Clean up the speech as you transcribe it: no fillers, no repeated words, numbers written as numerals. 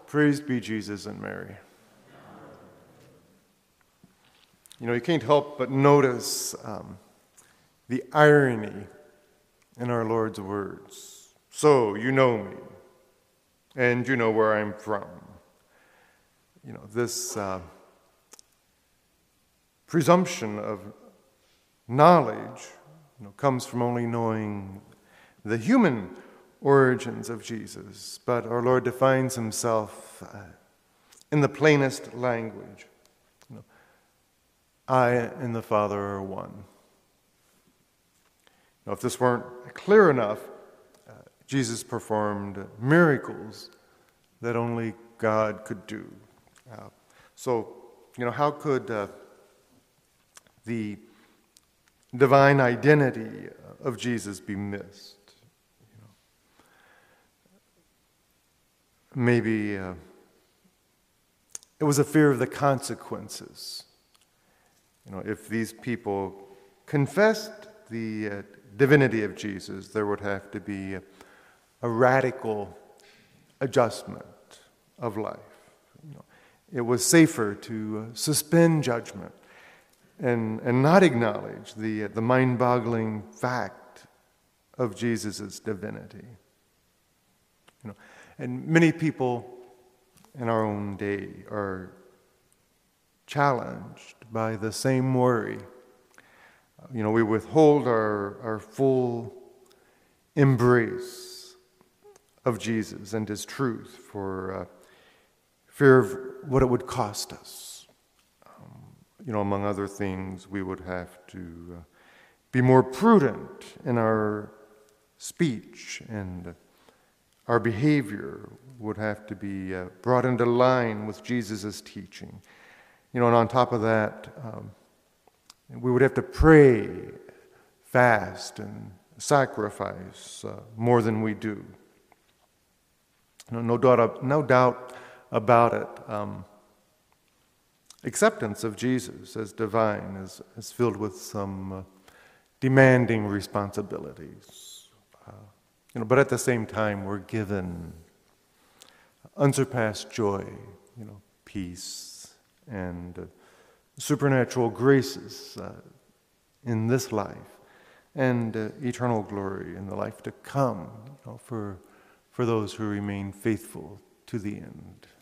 Praise be Jesus and Mary. You can't help but notice the irony in our Lord's words. So, you know me, and you know where I'm from. This presumption of knowledge comes from only knowing the human origins of Jesus. But our Lord defines himself in the plainest language. I and the Father are one. Now, if this weren't clear enough, Jesus performed miracles that only God could do. So, how could the divine identity of Jesus be missed? Maybe it was a fear of the consequences. If these people confessed the divinity of Jesus, there would have to be a radical adjustment of life. It was safer to suspend judgment and not acknowledge the mind-boggling fact of Jesus' divinity. And many people in our own day are challenged by the same worry. We withhold our full embrace of Jesus and his truth for fear of what it would cost us. Among other things, we would have to be more prudent in our speech, and our behavior would have to be brought into line with Jesus' teaching. And on top of that, we would have to pray, fast, and sacrifice more than we do. No doubt about it. Acceptance of Jesus as divine is filled with some demanding responsibilities. But at the same time, we're given unsurpassed joy, peace, and supernatural graces in this life, and eternal glory in the life to come, for those who remain faithful to the end.